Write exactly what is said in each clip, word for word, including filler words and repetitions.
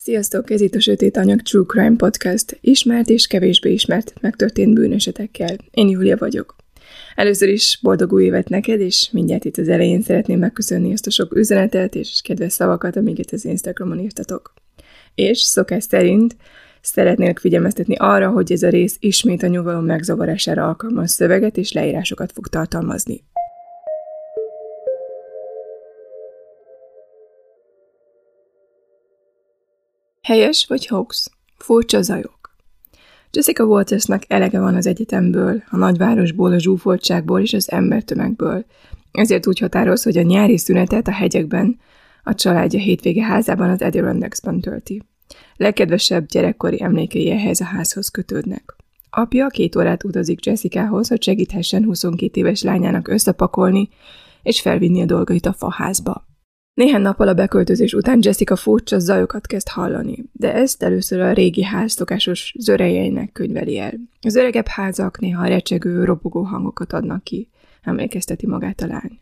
Sziasztok, ez itt a Sötét Anyag True Crime Podcast, ismert és kevésbé ismert megtörtént bűnesetekkel. Én Júlia vagyok. Először is boldog új évet neked, és mindjárt itt az elején szeretném megköszönni ezt a sok üzenetet és kedves szavakat, amiket az Instagramon írtatok. És szokás szerint szeretnélek figyelmeztetni arra, hogy ez a rész ismét a nyugalom megzavarására alkalmas szöveget és leírásokat fog tartalmazni. Helyes vagy hoax? Furcsa zajok. Jessica Waltersnak elege van az egyetemből, a nagyvárosból, a zsúfoltságból és az embertömegből. Ezért úgy határoz, hogy a nyári szünetet a hegyekben, a családja hétvége házában, az Adirondacks-ban tölti. Legkedvesebb gyerekkori emlékei ehhez a házhoz kötődnek. Apja két órát utazik Jessicahoz, hogy segíthessen huszonkét éves lányának összepakolni és felvinni a dolgait a faházba. Néhány nappal a beköltözés után Jessica furcsa zajokat kezd hallani, de ezt először a régi ház szokásos zörejeinek könyveli el. Az öregebb házak néha recsegő, ropogó hangokat adnak ki, emlékezteti magát a lány.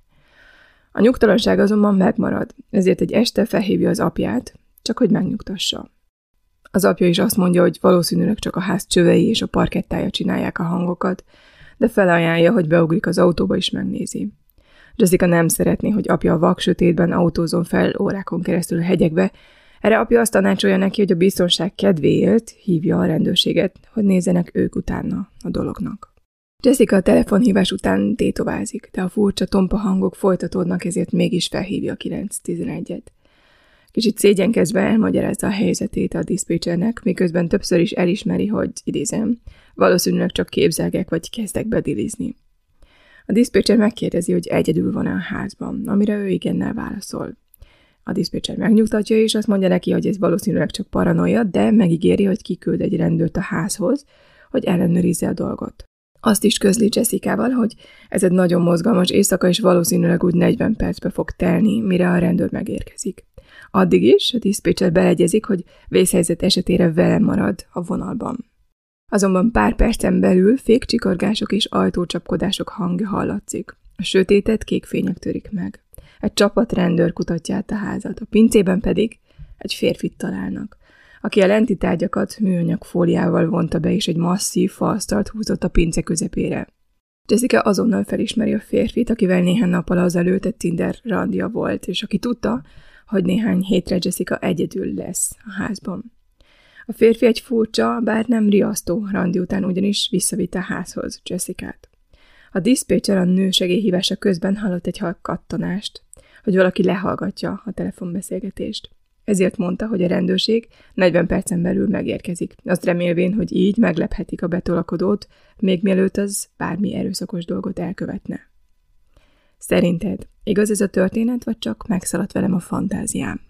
A nyugtalanság azonban megmarad, ezért egy este felhívja az apját, csak hogy megnyugtassa. Az apja is azt mondja, hogy valószínűleg csak a ház csövei és a parkettája csinálják a hangokat, de felajánlja, hogy beugrik az autóba és megnézi. Jessica nem szeretné, hogy apja a vak sötétben autózon fel órákon keresztül a hegyekbe, erre apja azt tanácsolja neki, hogy a biztonság kedvéért hívja a rendőrséget, hogy nézzenek ők utána a dolognak. Jessica a telefonhívás után tétovázik, de a furcsa tompa hangok folytatódnak, ezért mégis felhívja a kilenc tizenegyet. Kicsit szégyenkezve elmagyarázza a helyzetét a diszpécsernek, miközben többször is elismeri, hogy, idézem, valószínűleg csak képzelgek vagy kezdek bedilizni. A diszpécser megkérdezi, hogy egyedül van-e a házban, amire ő igennel válaszol. A diszpécser megnyugtatja, és azt mondja neki, hogy ez valószínűleg csak paranoia, de megígéri, hogy kiküld egy rendőrt a házhoz, hogy ellenőrizze a dolgot. Azt is közli Jessicával, hogy ez egy nagyon mozgalmas éjszaka, és valószínűleg úgy negyven percbe fog telni, mire a rendőr megérkezik. Addig is a diszpécser beleegyezik, hogy vészhelyzet esetére vele marad a vonalban. Azonban pár percen belül fékcsikorgások és ajtócsapkodások hangja hallatszik. A sötétet kék fények törik meg. Egy csapat rendőr kutatja át a házat, a pincében pedig egy férfit találnak, aki a lenti tárgyakat műanyag fóliával vonta be, és egy masszív faasztalt húzott a pince közepére. Jessica azonnal felismeri a férfit, akivel néhány nappal azelőtt egy Tinder randja volt, és aki tudta, hogy néhány hétre Jessica egyedül lesz a házban. A férfi egy furcsa, bár nem riasztó randi után ugyanis visszavitte a házhoz Jessicát. A diszpécser a nő segélyhívása közben hallott egy halk kattanást, hogy valaki lehallgatja a telefonbeszélgetést. Ezért mondta, hogy a rendőrség negyven percen belül megérkezik, azt remélvén, hogy így meglephetik a betolakodót, még mielőtt az bármi erőszakos dolgot elkövetne. Szerinted igaz ez a történet, vagy csak megszaladt velem a fantáziám?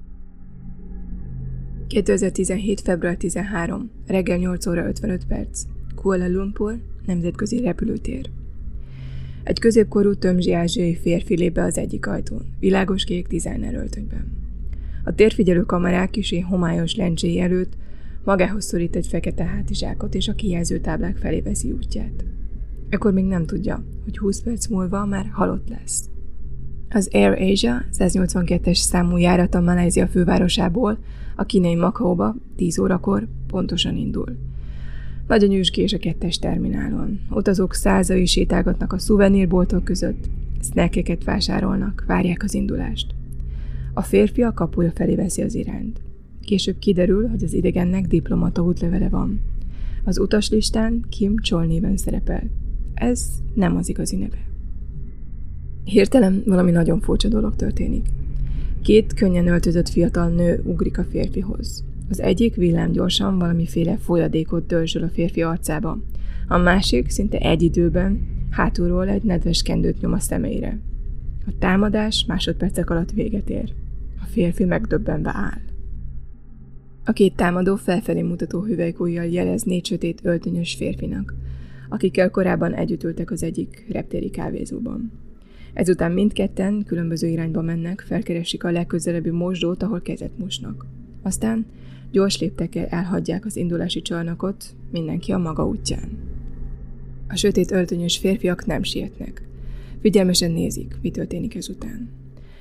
kétezer-tizenhét. február tizenharmadika. reggel nyolc óra ötvenöt perc. Kuala Lumpur, nemzetközi repülőtér. Egy középkorú tömzsi ázsiai férfi lép be az egyik ajtón, világos kék designer öltönyben. A térfigyelő kamerák kisé homályos lencséi előtt magához szorít egy fekete hátizsákot, és a kijelző táblák felé veszi útját. Ekkor még nem tudja, hogy húsz perc múlva már halott lesz. Az Air Asia száznyolcvankettes számú járata Malajzia fővárosából a kínai Makaóba tíz órakor pontosan indul. Nagy a nyüzsgés a kettes terminálon. Utazók százai sétálgatnak a szuvenírboltok között, snackeket vásárolnak, várják az indulást. A férfi a kapuja felé veszi az irányt. Később kiderül, hogy az idegennek diplomata útlevele van. Az utaslistán Kim Chol néven szerepel. Ez nem az igazi neve. Hirtelen valami nagyon furcsa dolog történik. Két könnyen öltözött fiatal nő ugrik a férfihoz. Az egyik villámgyorsan valamiféle folyadékot dörzsöl a férfi arcába. A másik szinte egy időben hátulról egy nedves kendőt nyom a szemeire. A támadás másodpercek alatt véget ér. A férfi megdöbbenve áll. A két támadó felfelé mutató hüvelykujjal jelez négy sötét öltönyös férfinak, akikkel korábban együtt ültek az egyik reptéri kávézóban. Ezután mindketten különböző irányba mennek, felkeresik a legközelebbi mosdót, ahol kezet mosnak. Aztán gyors léptekkel elhagyják az indulási csarnokot, mindenki a maga útján. A sötét öltönyös férfiak nem sietnek. Figyelmesen nézik, mi történik ezután.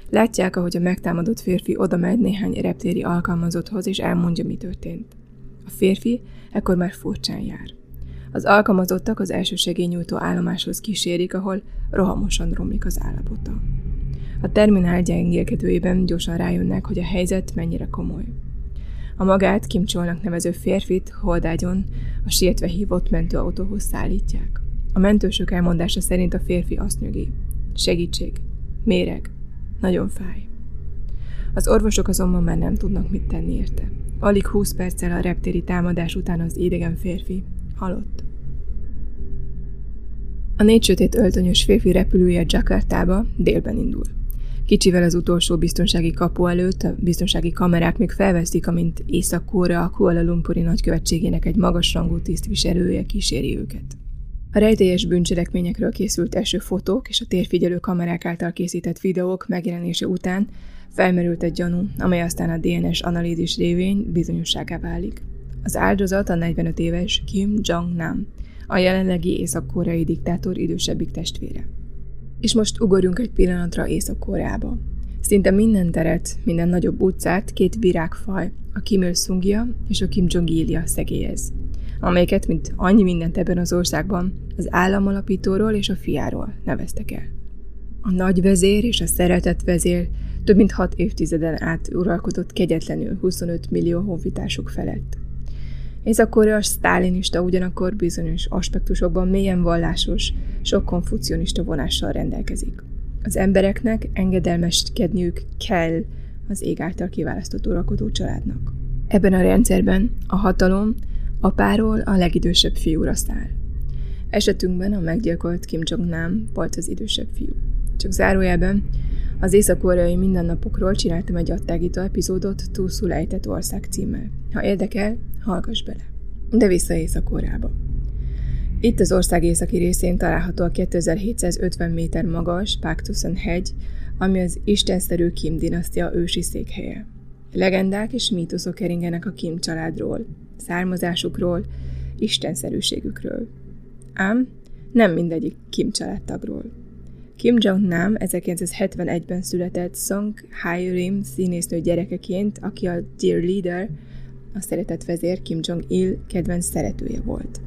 Látják, ahogy a megtámadott férfi odamegy néhány reptéri alkalmazotthoz, és elmondja, mi történt. A férfi ekkor már furcsán jár. Az alkalmazottak az elsősegélynyújtó állomáshoz kísérik, ahol rohamosan romlik az állapota. A terminál gyengélkedőjében gyorsan rájönnek, hogy a helyzet mennyire komoly. A magát Kim Chol-nak nevező férfit holdágyon a sietve hívott mentőautóhoz szállítják. A mentősök elmondása szerint a férfi azt nyögi: segítség, méreg, nagyon fáj. Az orvosok azonban már nem tudnak mit tenni érte. Alig húsz perccel a reptéri támadás után az idegen férfi halott. A négy sötét öltönyös férfi repülője Jakartába délben indul. Kicsivel az utolsó biztonsági kapu előtt a biztonsági kamerák még felveszik, amint Észak-Korea Kuala Lumpuri nagykövetségének egy magasrangú tisztviselője kíséri őket. A rejtélyes bűncselekményekről készült első fotók és a térfigyelő kamerák által készített videók megjelenése után felmerült egy gyanú, amely aztán a dé en es analízis révén bizonyosságá válik. Az áldozat a negyvenöt éves Kim Jong-nam, a jelenlegi észak-koreai diktátor idősebbik testvére. És most ugorjunk egy pillanatra Észak-Koreába. Szinte minden teret, minden nagyobb utcát két virágfaj, a Kim Il-sungja és a Kim Jong-ilja szegélyez, amelyeket, mint annyi mindent ebben az országban, az államalapítóról és a fiáról neveztek el. A nagy vezér és a szeretett vezér több mint hat évtizeden át uralkodott kegyetlenül huszonöt millió honfitársuk felett. Észak-Korea sztálinista, ugyanakkor bizonyos aspektusokban mélyen vallásos, sok konfucionista vonással rendelkezik. Az embereknek engedelmeskedniük kell az ég által kiválasztott uralkodó családnak. Ebben a rendszerben a hatalom apáról a legidősebb fiúra száll. Esetünkben a meggyilkolt Kim Jong-nam volt az idősebb fiú. Csak zárójelben, az észak-koreai mindennapokról csináltam egy adtágító epizódot Túlszul ejtett ország címmel. Ha érdekel, hallgass bele. De vissza Észak-Koreába. Itt az ország északi részén található a kétezer-hétszázötven méter magas Paktusan hegy, ami az istenszerű Kim dinasztia ősi székhelye. Legendák és mítoszok keringenek a Kim családról, származásukról, istenszerűségükről. Ám nem mindegyik Kim családtagról. Kim Jong-nam ezerkilencszázhetvenegyben született Song Hae-rim színésznő gyerekeként, aki a Dear Leader, a szeretett vezér Kim Jong-il kedvenc szeretője volt.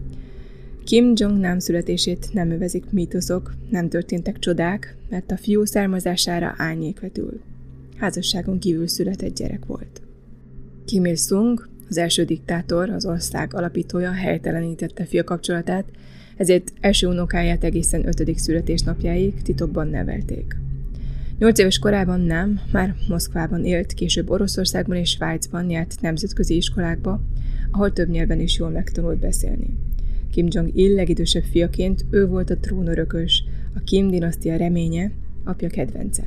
Kim Jong-nam születését nem övezik mítoszok, nem történtek csodák, mert a fiú származására árnyék vetül. Házasságon kívül született gyerek volt. Kim Il-sung, az első diktátor, az ország alapítója helytelenítette fia kapcsolatát, ezért első unokáját egészen ötödik születésnapjáig titokban nevelték. Nyolc éves korában nem, már Moszkvában élt, később Oroszországban és Svájcban járt nemzetközi iskolákba, ahol több nyelven is jól megtanult beszélni. Kim Jong-il legidősebb fiaként ő volt a trónörökös, a Kim dinasztia reménye, apja kedvence.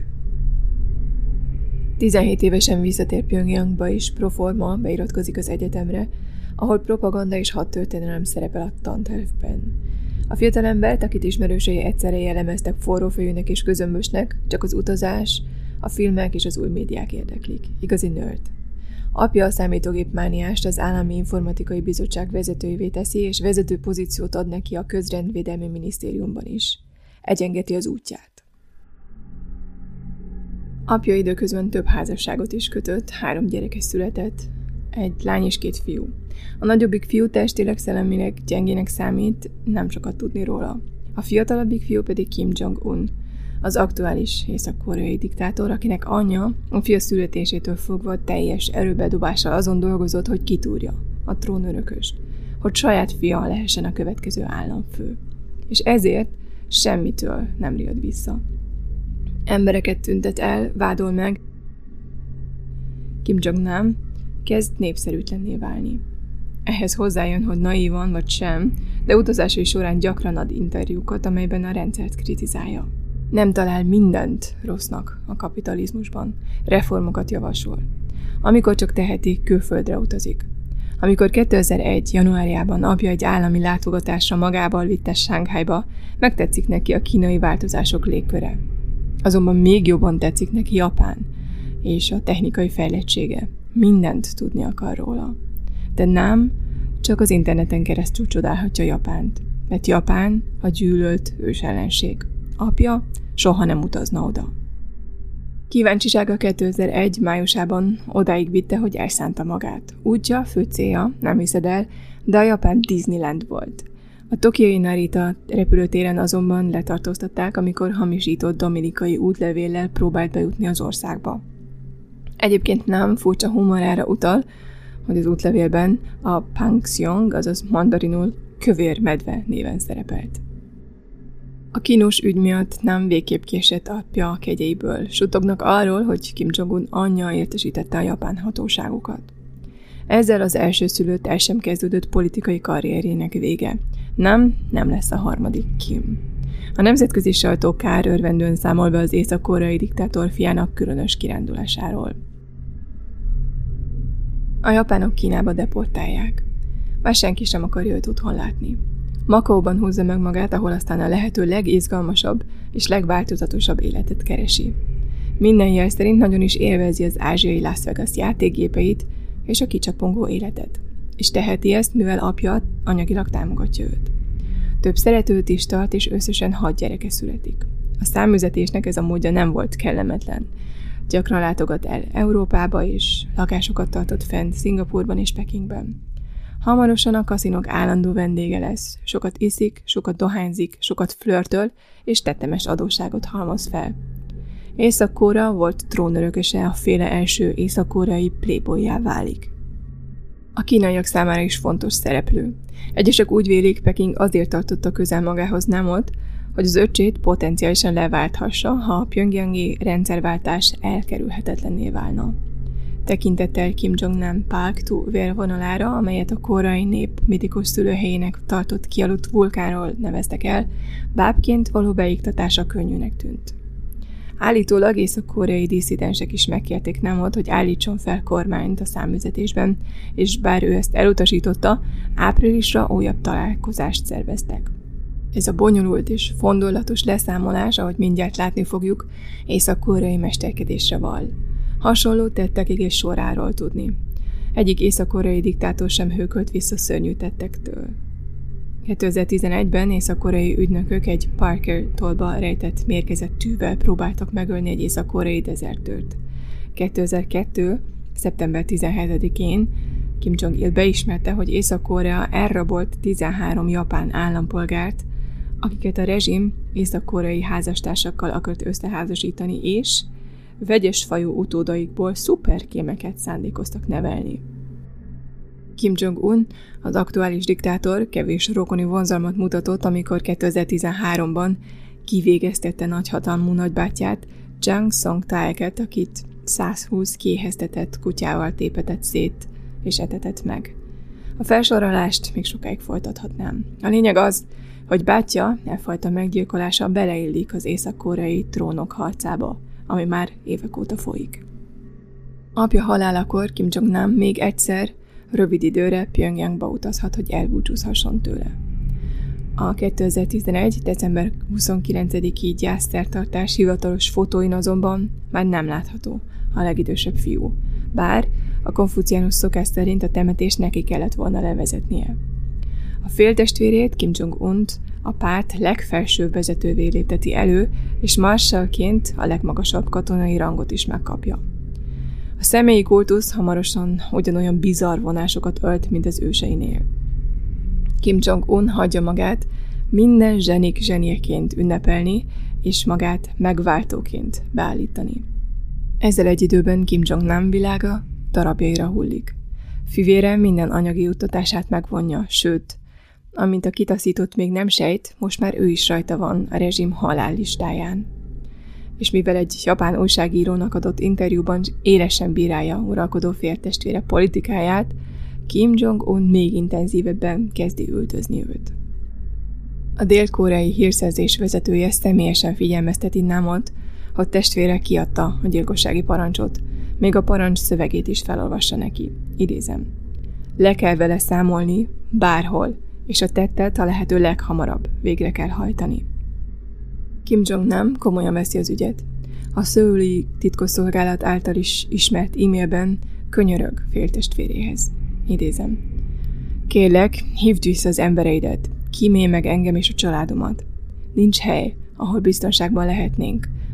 tizenhét évesen visszatér Pjongjangba és proforma beiratkozik az egyetemre, ahol propaganda és hadtörténelem szerepel a tantervben. A fiatalembert, akit ismerősei egyszerre jellemeztek forrófejűnek és közömbösnek, csak az utazás, a filmek és az új médiák érdeklik. Igazi nerd. Apja a számítógépmániást az Állami Informatikai Bizottság vezetőjévé teszi, és vezető pozíciót ad neki a Közrendvédelmi Minisztériumban is. Egyengeti az útját. Apja időközben több házasságot is kötött, három gyereke született, egy lány és két fiú. A nagyobbik fiú testileg szellemileg gyengének számít, nem sokat tudni róla. A fiatalabbik fiú pedig Kim Jong-un, az aktuális észak-koreai diktátor, akinek anyja a fia születésétől fogva teljes erőbedobással azon dolgozott, hogy kitúrja a trónörököst, hogy saját fia lehessen a következő államfő. És ezért semmitől nem riad vissza. Embereket tüntet el, vádol meg. Kim Jong-nam kezd népszerűtlenné válni. Ehhez hozzájön, hogy naívan vagy sem, de utazásai során gyakran ad interjúkat, amelyben a rendszert kritizálja. Nem talál mindent rossznak a kapitalizmusban, reformokat javasol. Amikor csak teheti, külföldre utazik. Amikor kétezer-egy. januárjában apja egy állami látogatásra magával vitte Sánkhájba, megtetszik neki a kínai változások légköre. Azonban még jobban tetszik neki Japán és a technikai fejlettsége. Mindent tudni akar róla. De nem csak az interneten keresztül csodálhatja Japánt, mert Japán a gyűlölt ősellenség. Apja soha nem utazna oda. Kíváncsisága kétezer-egy májusában odáig vitte, hogy elszánta magát. Útja, fő célja, nem hiszed el, de a japán Disneyland volt. A tokiói Narita repülőtéren azonban letartóztatták, amikor hamisított dominikai útlevéllel próbált bejutni az országba. Egyébként nem furcsa humorára utal, hogy az útlevélben a Pangxiong, azaz mandarinul kövér medve néven szerepelt. A kínos ügy miatt nem végképp kiesett apja a kegyeiből. Suttognak arról, hogy Kim Jong-un anyja értesítette a japán hatóságokat. Ezzel az elsőszülött el sem kezdődött politikai karrierjének vége. Nem, nem lesz a harmadik Kim. A nemzetközi sajtó kár örvendően számol be az észak-koreai diktátor fiának különös kirándulásáról. A japánok Kínába deportálják. Már senki sem akarja őt otthon látni. Makaóban húzza meg magát, ahol aztán a lehető legizgalmasabb és legváltozatosabb életet keresi. Minden jel szerint nagyon is élvezi az ázsiai Las Vegas játékgépeit és a kicsapongó életet. És teheti ezt, mivel apja anyagilag támogatja őt. Több szeretőt is tart, és összesen hat gyereke születik. A számüzetésnek ez a módja nem volt kellemetlen. Gyakran látogat el Európába, és lakásokat tartott fenn Szingapurban és Pekingben. Hamarosan a kaszinók állandó vendége lesz, sokat iszik, sokat dohányzik, sokat flörtöl, és tetemes adósságot halmoz fel. Észak-Korea volt trónörököse, a féle első észak-koreai playboyjá válik. A kínaiak számára is fontos szereplő. Egyesek úgy vélik, Peking azért tartotta közel magához Namot, hogy az öccsét potenciálisan leválthassa, ha a pjöngjangi rendszerváltás elkerülhetetlenné válna. Tekintettel Kim Jong-nam Paak-tu vérvonalára, amelyet a koreai nép mitikus szülőhelyének tartott kialudt vulkánról neveztek el, bábként való beiktatása könnyűnek tűnt. Állítólag észak-koreai disszidensek is megkérték Namot, hogy állítson fel kormányt a számüzetésben, és bár ő ezt elutasította, áprilisra újabb találkozást szerveztek. Ez a bonyolult és fondorlatos leszámolás, ahogy mindjárt látni fogjuk, észak-koreai mesterkedésre val. Hasonló tettekig és soráról tudni. Egyik észak-koreai diktátor sem hőkölt vissza szörnyű tettektől. kétezer-tizenegyben észak-koreai ügynökök egy Parker tollba rejtett mérgezett tűvel próbáltak megölni egy észak-koreai dezertőrt. kétezer-kettő. szeptember tizenhetedikén Kim Jong-il beismerte, hogy Észak-Korea elrabolt tizenhárom japán állampolgárt, akiket a rezsim észak-koreai házastársakkal akart összeházasítani, és vegyes fajú utódaikból szuperkémeket szándékoztak nevelni. Kim Jong-un, az aktuális diktátor kevés rokoni vonzalmat mutatott, amikor kétezer-tizenháromban kivégeztette nagyhatalmú nagybátyját, Jang Song-taeket, akit százhúsz kiéheztetett kutyával tépetett szét és etetett meg. A felsorolást még sokáig folytathatnám. A lényeg az, hogy bátyja elfajta meggyilkolása beleillik az észak-koreai trónok harcába, ami már évek óta folyik. Apja halálakor Kim Jong-nam még egyszer, rövid időre Pjöngjangba utazhat, hogy elbúcsúzhasson tőle. A kétezer-tizenegy. december huszonkilencediki gyászszertartás hivatalos fotóin azonban már nem látható a legidősebb fiú, bár a konfuciánus szokás szerint a temetést neki kellett volna levezetnie. A féltestvérét, Kim Jong-unt a párt legfelsőbb vezetővé lépteti elő, és marsalként a legmagasabb katonai rangot is megkapja. A személyi kultusz hamarosan ugyanolyan bizarr vonásokat ölt, mint az őseinél. Kim Jong-un hagyja magát minden zsenik zsenieként ünnepelni, és magát megváltóként beállítani. Ezzel egy időben Kim Jong-nam világa darabjaira hullik. Fivére minden anyagi juttatását megvonja, sőt, amint a kitaszított még nem sejt, most már ő is rajta van a rezsim halállistáján. És mivel egy japán újságírónak adott interjúban élesen bírálja uralkodó féltestvére politikáját, Kim Jong-un még intenzívebben kezdi üldözni őt. A dél-koreai hírszerzés vezetője személyesen figyelmezteti Namot, hogy testvére kiadta a gyilkossági parancsot, még a parancs szövegét is felolvassa neki. Idézem. Le kell vele számolni, bárhol, és a tettet a lehető leghamarabb végre kell hajtani. Kim Jong-nam komolyan veszi az ügyet. A szöuli titkosszolgálat által is ismert e-mailben könyörög féltestvéréhez. Idézem. Kérlek, hívd vissza az embereidet, kímélj meg engem és a családomat. Nincs hely, ahol biztonságban lehetnénk.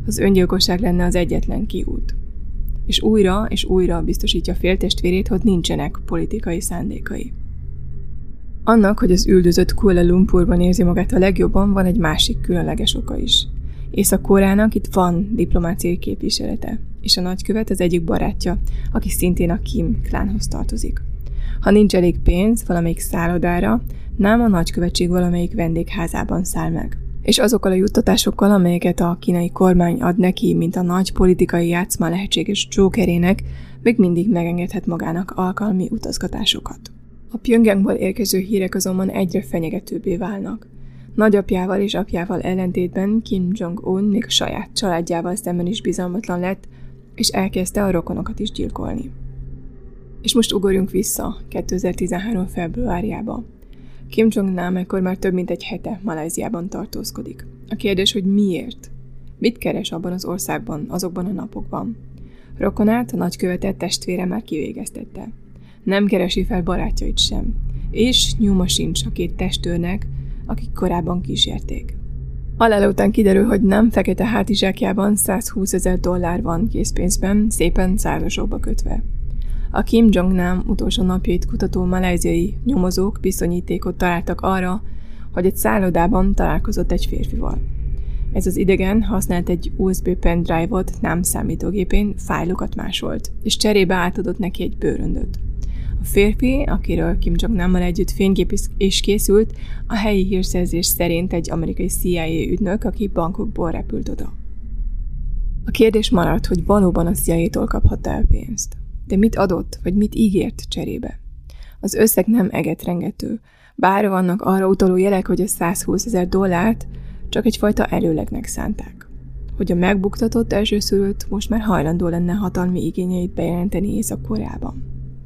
az öngyilkosság lenne az egyetlen kiút. És újra és újra biztosítja féltestvérét, hogy nincsenek politikai szándékai. Annak, hogy az üldözött Kuala Lumpurban érzi magát a legjobban, van egy másik különleges oka is. Észak-Koreának itt van diplomáciai képviselete, és a nagykövet az egyik barátja, aki szintén a Kim klánhoz tartozik. Ha nincs elég pénz valamelyik szállodára, Nam a nagykövetség valamelyik vendégházában száll meg. És azokkal a juttatásokkal, amelyeket a kínai kormány ad neki, mint a nagy politikai játszma lehetséges jokerének, még mindig megengedhet magának alkalmi utazgatásokat. A Pjongjangból érkező hírek azonban egyre fenyegetőbbé válnak. Nagyapjával és apjával ellentétben Kim Jong-un még a saját családjával szemben is bizalmatlan lett, és elkezdte a rokonokat is gyilkolni. És most ugorjunk vissza kétezer-tizenhárom februárjába. Kim Jong-nam ekkor már több mint egy hete Malajziában tartózkodik. A kérdés, hogy miért? Mit keres abban az országban, azokban a napokban? Rokonát, a nagykövetet testvére már kivégeztette. Nem keresi fel barátjait sem. És nyoma sincs a két testőrnek, akik korábban kísérték. Halála után kiderül, hogy nem fekete hátizsákjában százhúszezer dollár van készpénzben, szépen százasokba kötve. A Kim Jong-nam utolsó napjait kutató malajziai nyomozók bizonyítékot találtak arra, hogy egy szállodában találkozott egy férfival. Ez az idegen használt egy u es bé pendrive-ot Nam számítógépén, fájlokat másolt, és cserébe átadott neki egy bőröndöt. A férfi, akiről Kim Jong-nammal együtt fénykép is készült, a helyi hírszerzés szerint egy amerikai C I A ügynök, aki Bangkokból repült oda. A kérdés maradt, hogy valóban a C I A-tól kaphatta el pénzt. De mit adott, vagy mit ígért cserébe? Az összeg nem egetrengető, bár vannak arra utaló jelek, hogy a százhúszezer dollárt csak egyfajta előlegnek szánták. Hogy a megbuktatott elsőszülött most már hajlandó lenne hatalmi igényeit bejelenteni Észak-Koreában.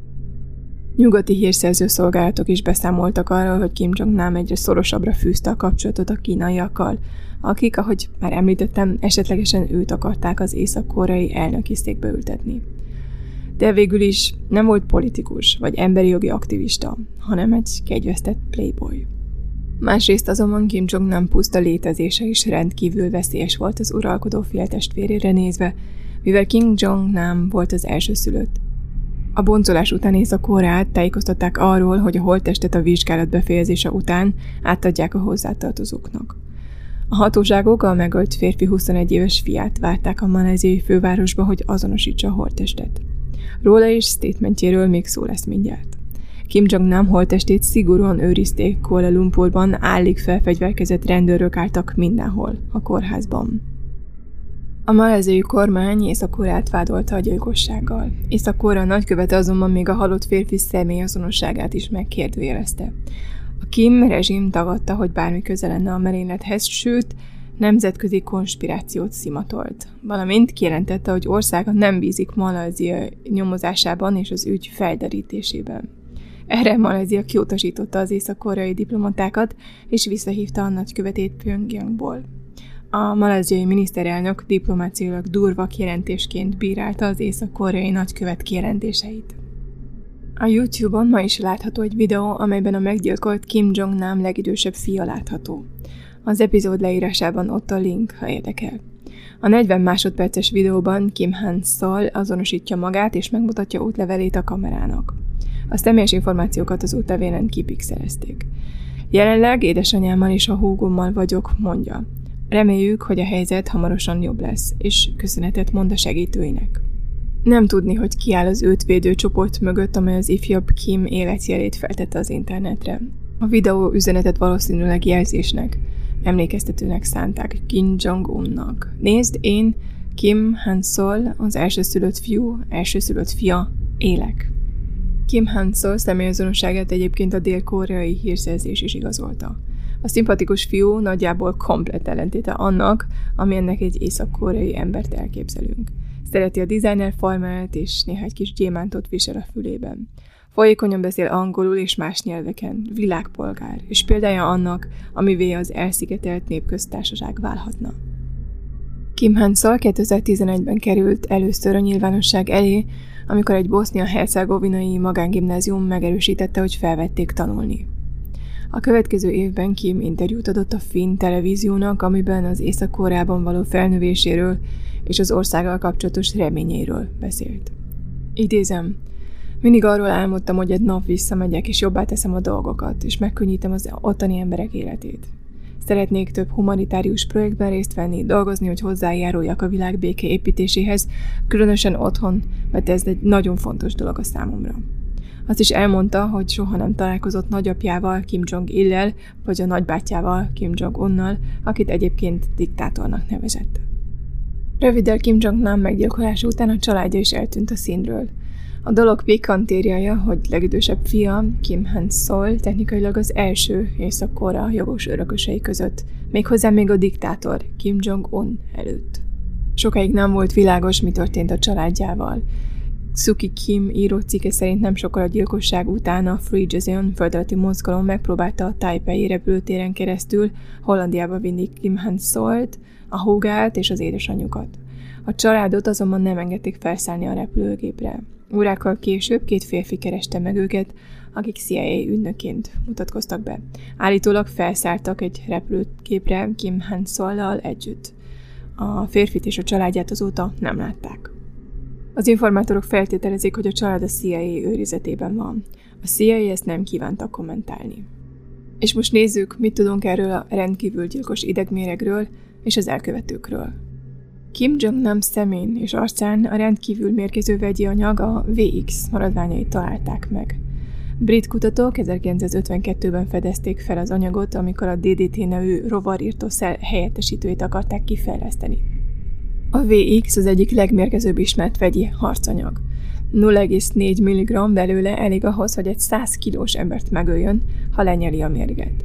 Nyugati hírszerző szolgálatok is beszámoltak arról, hogy Kim Jong-nam egyre szorosabbra fűzte a kapcsolatot a kínaiakkal, akik, ahogy már említettem, esetlegesen őt akarták az észak-koreai elnöki székbe ültetni. De végül is nem volt politikus vagy emberi jogi aktivista, hanem egy kegyvesztett playboy. Másrészt azonban Kim Jong-nam puszta létezése is rendkívül veszélyes volt az uralkodó féltestvérére nézve, mivel Kim Jong-nam volt az elsőszülött. A boncolás után Észak-Koreát tájékoztatták arról, hogy a holttestet a vizsgálat befejezése után átadják a hozzátartozóknak. A hatóságok a megölt férfi huszonegy éves fiát várták a malajziai fővárosba, hogy azonosítsa a holttestet. Róla és statementjéről még szó lesz mindjárt. Kim Jong-nam holttestét szigorúan őrizték Kuala Lumpurban, állig felfegyverkezett rendőrök álltak mindenhol, a kórházban. A malajziai kormány Észak-Koreát vádolta a gyilkossággal. Észak-Korea nagykövete azonban még a halott férfi személyazonosságát is megkérdőjelezte. A Kim rezsim tagadta, hogy bármi köze lenne a merénylethez, sőt, nemzetközi konspirációt szimatolt, valamint kijelentette, hogy országa nem bízik Malajzia nyomozásában és az ügy felderítésében. Erre Malajzia kiutasította az észak-koreai diplomatákat, és visszahívta a nagykövetét Pjongjangból. A malajziai miniszterelnök diplomáciailag durva kijelentésként bírálta az észak-koreai nagykövet kijelentéseit. A YouTube-on ma is látható egy videó, amelyben a meggyilkolt Kim Jong-nam legidősebb fia látható. Az epizód leírásában ott a link, ha érdekel. A negyven másodperces videóban Kim Han-sol azonosítja magát és megmutatja útlevelét a kamerának. A személyes információkat az útlevélen kipixelezték. Jelenleg édesanyámmal és a húgommal vagyok, mondja. Reméljük, hogy a helyzet hamarosan jobb lesz, és köszönetet mond a segítőinek. Nem tudni, hogy ki áll az őt védő csoport mögött, amely az ifjabb Kim életjelét feltette az internetre. A videó üzenetet valószínűleg jelzésnek, emlékeztetőnek szánták Kim Jong-unnak. Nézd, én, Kim Han-sol, az elsőszülött fiú, elsőszülött fia, élek. Kim Han-sol személyazonosságát egyébként a dél-koreai hírszerzés is igazolta. A szimpatikus fiú nagyjából komplett ellentéte annak, amilyennek egy észak-koreai embert elképzelünk. Szereti a designer farmert és néhány kis gyémántot visel a fülében. Folyékonyan beszél angolul és más nyelveken, világpolgár, és példája annak, amivé az elszigetelt népköztársaság válhatna. Kim Han-sol kétezer-tizenegyben került először a nyilvánosság elé, amikor egy bosznia-hercegovinai magángimnázium megerősítette, hogy felvették tanulni. A következő évben Kim interjút adott a finn televíziónak, amiben az Észak-Koreában való felnövéséről és az országgal kapcsolatos reményeiről beszélt. Idézem, mindig arról álmodtam, hogy egy nap visszamegyek, és jobbá teszem a dolgokat, és megkönnyítem az ottani emberek életét. Szeretnék több humanitárius projektben részt venni, dolgozni, hogy hozzájáruljak a világ béke építéséhez, különösen otthon, mert ez egy nagyon fontos dolog a számomra. Azt is elmondta, hogy soha nem találkozott nagyapjával, Kim Jong-il-lel, vagy a nagybátyjával, Kim Jong-unnal, akit egyébként diktátornak nevezett. Röviddel Kim Jong-nam meggyilkolása után a családja is eltűnt a színről. A dolog pikantériája, hogy legidősebb fia, Kim Han-sol technikailag az első Észak-Korea jogos örökösei között, méghozzá még a diktátor Kim Jong-un előtt. Sokáig nem volt világos, mi történt a családjával. Suki Kim író cikke szerint nem sokkal a gyilkosság után a Free Joseon földalatti mozgalom megpróbálta a Taipei repülőtéren keresztül Hollandiába vinni Kim Han-solt, a húgát és az édesanyjukat. A családot azonban nem engedték felszállni a repülőgépre. Órákkal később két férfi kereste meg őket, akik C I A ügynökként mutatkoztak be. Állítólag felszálltak egy repülőgépre Kim Han-sollal együtt. A férfit és a családját azóta nem látták. Az informátorok feltételezik, hogy a család a C I A őrizetében van. A C I A ezt nem kívánta kommentálni. És most nézzük, mit tudunk erről a rendkívül gyilkos idegméregről és az elkövetőkről. Kim Jong-nam szemén és arcán a rendkívül mérgező vegyi anyag, a V X maradványait találták meg. Brit kutatók ezerkilencszázötvenkettőben fedezték fel az anyagot, amikor a D D T nevű rovarírtószer helyettesítőjét akarták kifejleszteni. A V X az egyik legmérgezőbb ismert vegyi harcanyag. nulla egész négy milligramm belőle elég ahhoz, hogy egy száz kilós embert megöljön, ha lenyeli a mérget.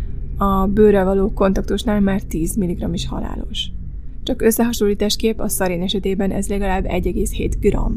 A bőrrel való kontaktusnál már tíz milligramm is halálos. Csak összehasonlításképp a szarén esetében ez legalább egy egész hét gramm.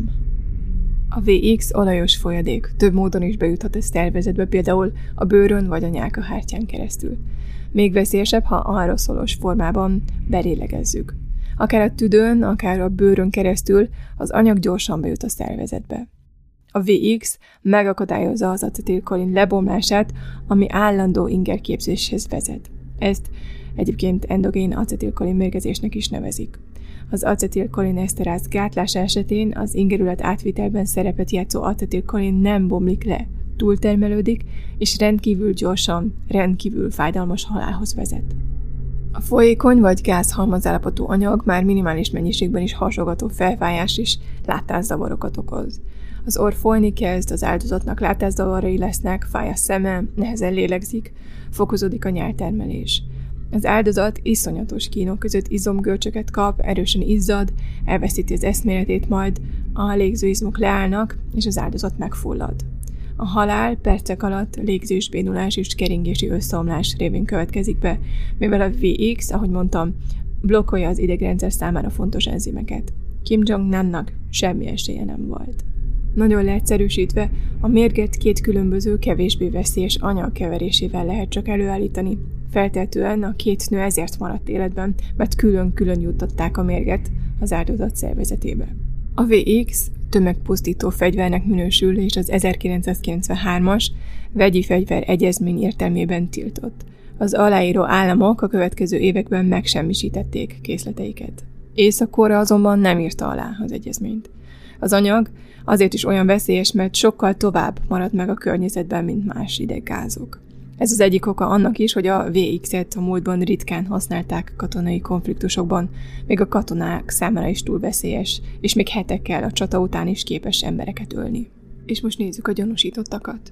A V X olajos folyadék, több módon is bejuthat a szervezetbe, például a bőrön vagy a nyálkahártyán keresztül. Még veszélyesebb, ha aeroszolós formában belélegezzük. Akár a tüdőn, akár a bőrön keresztül az anyag gyorsan bejut a szervezetbe. A V X megakadályozza az acetilkolin lebomlását, ami állandó ingerképzéshez vezet. Ezt egyébként endogén acetilkolin mérgezésnek is nevezik. Az acetilkolineszteráz gátlása esetén az ingerület átvitelben szerepet játszó acetilkolin nem bomlik le, túltermelődik, és rendkívül gyorsan, rendkívül fájdalmas halálhoz vezet. A folyékony vagy gázhalmazállapotú anyag már minimális mennyiségben is hasogató felfájás és látászavarokat okoz. Az orr folyni kezd, az áldozatnak látászavarai lesznek, fáj a szeme, nehezen lélegzik, fokozódik a nyáltermelés. Az áldozat iszonyatos kínok között izomgörcsöket kap, erősen izzad, elveszíti az eszméletét, majd a légzőizmok leállnak, és az áldozat megfullad. A halál percek alatt légzésbénulás és keringési összeomlás révén következik be, mivel a V X, ahogy mondtam, blokkolja az idegrendszer számára fontos enzimeket. Kim Jong-namnak semmi esélye nem volt. Nagyon leegyszerűsítve, a mérget két különböző, kevésbé veszélyes anyag keverésével lehet csak előállítani. Feltehetően a két nő ezért maradt életben, mert külön-külön juttatták a mérget az áldozat szervezetébe. A V X tömegpusztító fegyvernek minősül, és az ezerkilencszázkilencvenhármas vegyi fegyver egyezmény értelmében tiltott. Az aláíró államok a következő években megsemmisítették készleteiket. Észak-Korea azonban nem írta alá az egyezményt. Az anyag azért is olyan veszélyes, mert sokkal tovább marad meg a környezetben, mint más ideggázok. Ez az egyik oka annak is, hogy a V X-et a múltban ritkán használták katonai konfliktusokban, még a katonák számára is túl veszélyes, és még hetekkel a csata után is képes embereket ölni. És most nézzük a gyanúsítottakat.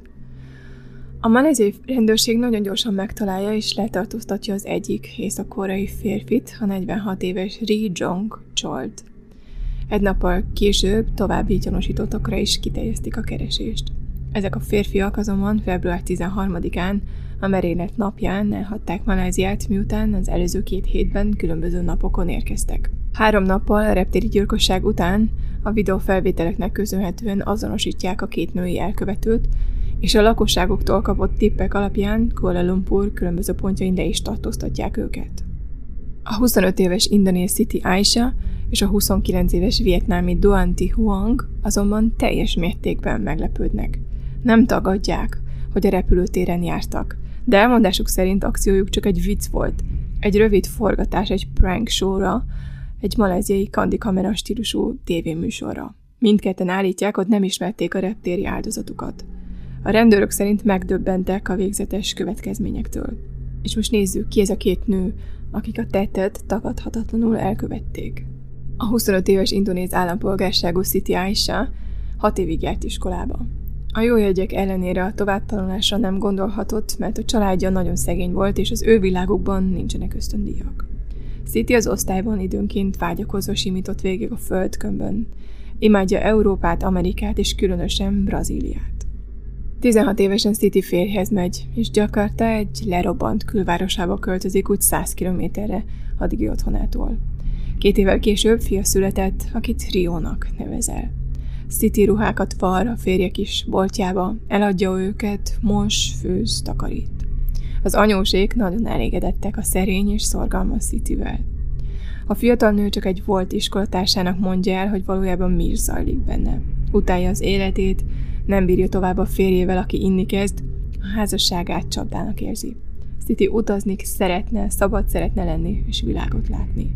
A malajziai rendőrség nagyon gyorsan megtalálja és letartóztatja az egyik észak-koreai férfit, a negyvenhat éves Ri Jong-cholt. Egy nappal később további gyanúsítottakra is kiterjesztik a keresést. Ezek a férfiak azonban február tizenharmadikán, a merénylet napján elhagyták Malajziát, miután az előző két hétben különböző napokon érkeztek. Három nappal a reptéri gyilkosság után a videófelvételeknek köszönhetően azonosítják a két női elkövetőt, és a lakosságoktól kapott tippek alapján Kuala Lumpur különböző pontjain le is tartóztatják őket. A huszonöt éves indonéz Siti Aisha és a huszonkilenc éves vietnámi Doan Thi Huang azonban teljes mértékben meglepődnek. Nem tagadják, hogy a repülőtéren jártak. De elmondásuk szerint akciójuk csak egy vicc volt, egy rövid forgatás egy prank showra, egy malajziai kandikamera stílusú tévéműsorra. Mindketten állítják, hogy nem ismerték a reptéri áldozatukat. A rendőrök szerint megdöbbentek a végzetes következményektől. És most nézzük, ki ez a két nő, akik a tettet tagadhatatlanul elkövették. A huszonöt éves indonéz állampolgárságú Siti Aisha hat évig járt iskolába. A jó jegyek ellenére a továbbtanulásra nem gondolhatott, mert a családja nagyon szegény volt, és az ő világukban nincsenek ösztöndíjak. Siti az osztályban időnként vágyakozva simított végig a földkömbön. Imádja Európát, Amerikát és különösen Brazíliát. tizenhat évesen Siti férjhez megy, és Jakarta egy lerobbant külvárosába költözik úgy száz kilométerre addigi otthonától. Két évvel később fia született, akit Riónak nevezel. Siti ruhákat var a férje kis boltjába, eladja őket, mos, főz, takarít. Az anyósék nagyon elégedettek a szerény és szorgalmas Sitivel. A fiatal nő csak egy volt iskolatársának mondja el, hogy valójában mi is zajlik benne. Utálja az életét, nem bírja tovább a férjével, aki inni kezd, a házasságát csapdának érzi. Siti utazni szeretne, szabad szeretne lenni és világot látni.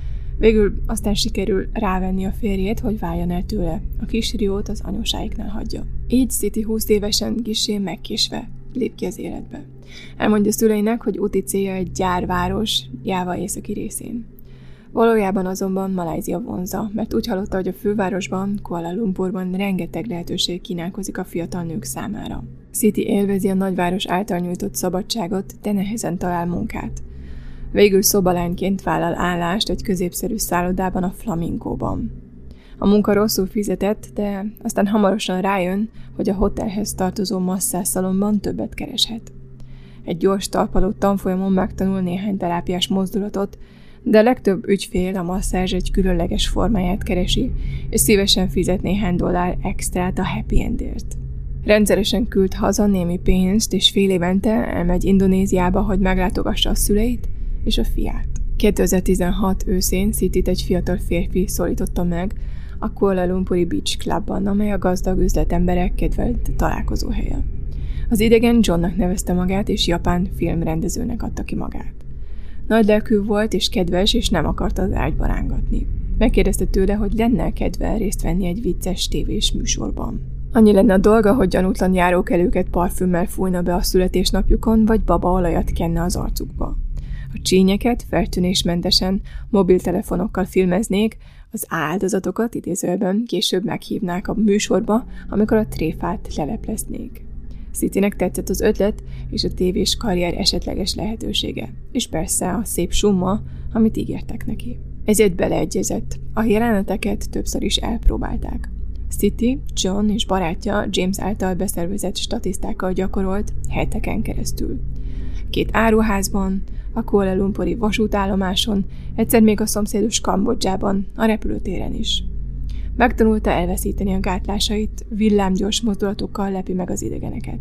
Végül aztán sikerül rávenni a férjét, hogy váljon el tőle. A kis Riót az anyósáiknál hagyja. Így Siti húsz évesen kissé megkésve lép ki az életbe. Elmondja szüleinek, hogy úti célja egy gyárváros Jáva északi részén. Valójában azonban Malajzia vonza, mert úgy hallotta, hogy a fővárosban, Kuala Lumpurban rengeteg lehetőség kínálkozik a fiatal nők számára. Siti élvezi a nagyváros által nyújtott szabadságot, de nehezen talál munkát. Végül szobalányként vállal állást egy középszerű szállodában a Flamingóban. A munka rosszul fizetett, de aztán hamarosan rájön, hogy a hotelhez tartozó masszásszalonban többet kereshet. Egy gyors talpaló tanfolyamon megtanul néhány terápiás mozdulatot, de a legtöbb ügyfél a masszázs egy különleges formáját keresi, és szívesen fizet néhány dollár extrát a happy endért. Rendszeresen küld haza némi pénzt, és fél évente elmegy Indonéziába, hogy meglátogassa a szüleit és a fiát. kétezer-tizenhat őszén Sitit egy fiatal férfi szólította meg a Kuala Lumpuri Beach Clubban, amely a gazdag üzletemberek kedvelt találkozóhelye. Az idegen Johnnak nevezte magát, és japán filmrendezőnek adta ki magát. Nagylelkű volt és kedves, és nem akarta az ágyba rángatni. Megkérdezte tőle, hogy lenne kedve részt venni egy vicces tévés műsorban. Annyi lenne a dolga, hogy gyanútlan járókelőket parfümmel fújna be a születésnapjukon, vagy babaolajat kenne az arcukba. A csínyeket feltűnésmentesen mobiltelefonokkal filmeznék, az áldozatokat idézőjelben később meghívnák a műsorba, amikor a tréfát lelepleznék. Sitinek tetszett az ötlet és a tévés karrier esetleges lehetősége, és persze a szép summa, amit ígértek neki. Ezért beleegyezett. A jeleneteket többször is elpróbálták. Siti, John és barátja James által beszervezett statisztákkal gyakorolt heteken keresztül. Két áruházban, a Kuala Lumpuri vasútállomáson, egyszer még a szomszédos Kambodzsában, a repülőtéren is. Megtanulta elveszíteni a gátlásait, villámgyors mozdulatokkal lepi meg az idegeneket.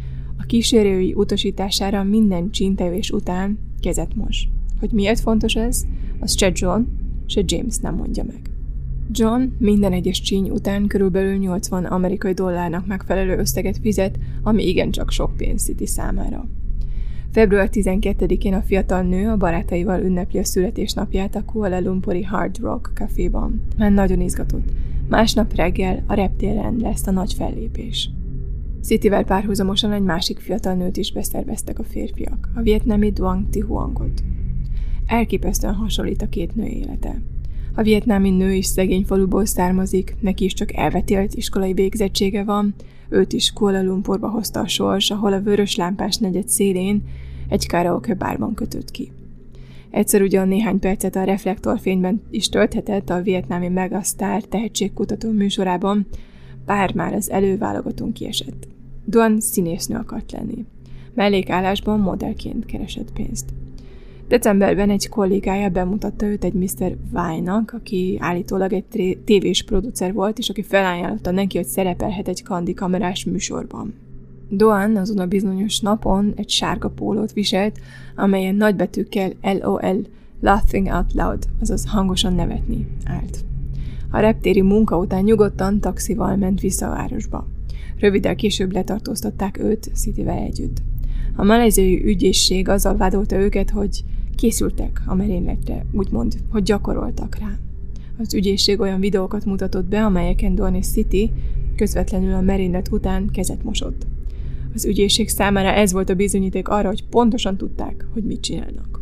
A kísérői utasítására minden csíntevés után kezet mos. Hogy miért fontos ez, az se John, se James nem mondja meg. John minden egyes csíny után körülbelül nyolcvan amerikai dollárnak megfelelő összeget fizet, ami igencsak sok pénz Siti számára. február tizenkettedikén a fiatal nő a barátaival ünnepli a születésnapját a Kuala Lumpuri Hard Rock Caféban. Már nagyon izgatott. Másnap reggel a reptéren lesz a nagy fellépés. Sitivel párhuzamosan egy másik fiatal nőt is beszerveztek a férfiak, a vietnámi Duong Thi Huangot. Elképesztően hasonlít a két nő élete. A vietnámi nő is szegény faluból származik, neki is csak elvetélt iskolai végzettsége van, őt is Kuala Lumpurba hozta a sors, ahol a vörös lámpás negyed szélén egy karaoke bárban kötött ki. Egyszer ugyan néhány percet a reflektorfényben is tölthetett a vietnámi megasztár tehetségkutató műsorában, bár már az előválogatón kiesett. Duan színésznő akart lenni. Mellékállásban modellként keresett pénzt. Decemberben egy kollégája bemutatta őt egy miszter Vine-nak, aki állítólag egy tévés producer volt, és aki felajánlotta neki, hogy szerepelhet egy kandi kamerás műsorban. Duan azon a bizonyos napon egy sárga pólót viselt, amelyen nagybetűkkel L O L, laughing out loud, azaz hangosan nevetni állt. A reptéri munka után nyugodtan taxival ment vissza a városba. Röviddel később letartóztatták őt Sitivel együtt. A malajziai ügyészség azzal vádolta őket, hogy készültek a merényletre, úgymond, hogy gyakoroltak rá. Az ügyészség olyan videókat mutatott be, amelyeken Doan Siti közvetlenül a merénylet után kezet mosott. Az ügyészség számára ez volt a bizonyíték arra, hogy pontosan tudták, hogy mit csinálnak.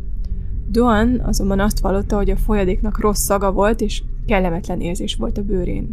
Doan azonban azt vallotta, hogy a folyadéknak rossz szaga volt, és kellemetlen érzés volt a bőrén.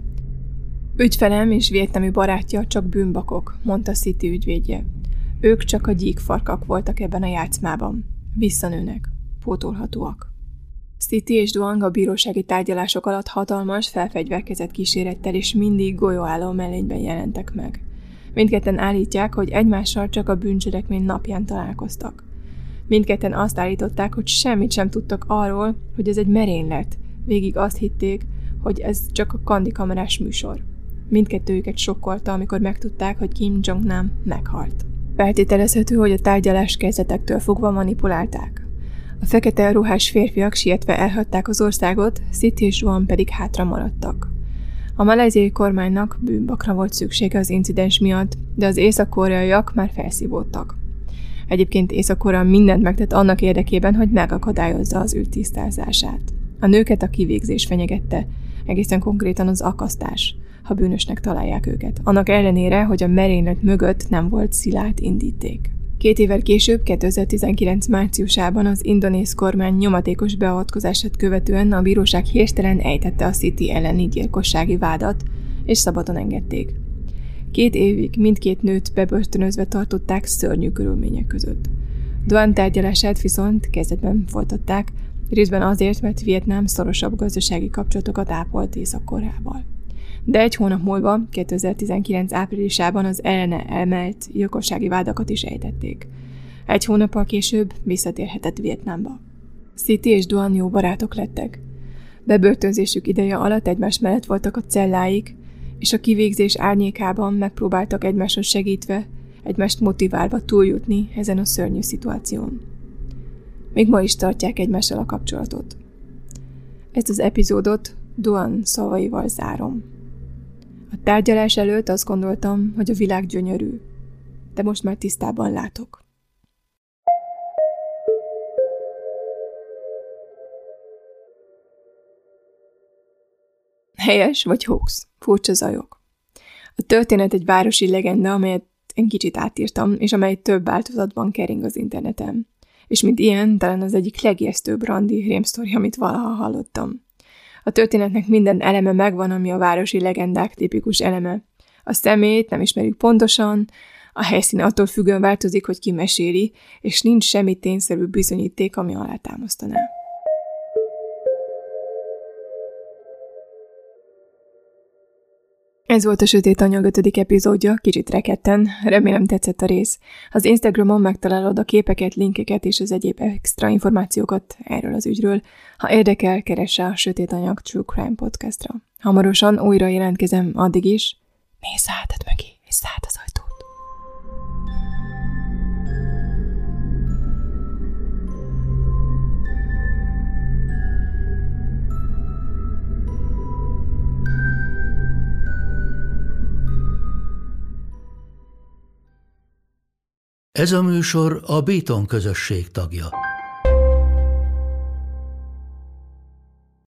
Ügyfelem és vietnami barátja csak bűnbakok, mondta Siti ügyvédje. Ők csak a gyíkfarkak voltak ebben a játszmában. Visszanőnek, pótolhatóak. Siti és Doan a bírósági tárgyalások alatt hatalmas, felfegyverkezett kísérettel és mindig golyóálló mellényben jelentek meg. Mindketten állítják, hogy egymással csak a bűncselekmény napján találkoztak. Mindketten azt állították, hogy semmit sem tudtak arról, hogy ez egy merénylet. Végig azt hitték, hogy ez csak a kandikamerás műsor. Mindkettőjüket sokkolta, amikor megtudták, hogy Kim Jong-nam meghalt. Feltételezhető, hogy a tárgyalás kezdetektől fogva manipulálták. A fekete ruhás férfiak sietve elhagyták az országot, Siti és Doan pedig hátra maradtak. A malajziai kormánynak bűnbakra volt szüksége az incidens miatt, de az észak-koreaiak már felszívódtak. Egyébként Észak-Korea mindent megtett annak érdekében, hogy megakadályozza az ügy tisztázását. A nőket a kivégzés fenyegette, egészen konkrétan az akasztás, ha bűnösnek találják őket, annak ellenére, hogy a merénylet mögött nem volt szilárd indíték. Két évvel később, kétezer-tizenkilenc márciusában az indonéz kormány nyomatékos beavatkozását követően a bíróság hirtelen ejtette a Siti elleni gyilkossági vádat, és szabadon engedték. Két évig mindkét nőt bebörtönözve tartották szörnyű körülmények között. Doan tárgyalását viszont kezdetben folytatták, részben azért, mert Vietnám szorosabb gazdasági kapcsolatokat ápolt Észak-Koreával. De egy hónap múlva, kétezer-tizenkilenc áprilisában az ellene elmelt gyilkossági vádakat is ejtették. Egy hónappal később visszatérhetett Vietnámba. Siti és Doan jó barátok lettek. Bebörtönzésük ideje alatt egymás mellett voltak a celláik, és a kivégzés árnyékában megpróbáltak egymáshoz segítve, egymást motiválva túljutni ezen a szörnyű szituáción. Még ma is tartják egymással a kapcsolatot. Ezt az epizódot Doan szavaival zárom. A tárgyalás előtt azt gondoltam, hogy a világ gyönyörű, de most már tisztában látok. Helyes vagy hoax? Furcsa zajok. A történet egy városi legenda, amelyet én kicsit átírtam, és amely több változatban kering az interneten. És mint ilyen, talán az egyik legijesztőbb randi rémsztori, amit valaha hallottam. A történetnek minden eleme megvan, ami a városi legendák tipikus eleme. A személyt nem ismerjük pontosan, a helyszín attól függően változik, hogy ki meséli, és nincs semmi tényszerű bizonyíték, ami alátámasztaná. Ez volt a Sötét Anyag ötödik epizódja, kicsit rekedten, remélem tetszett a rész. Az Instagramon megtalálod a képeket, linkeket és az egyéb extra információkat erről az ügyről. Ha érdekel, keress a Sötét Anyag True Crime podcastra. Hamarosan újra jelentkezem, addig is nézz hátad mögé, és zárd az ajtót. Ez a műsor a Béton közösség tagja.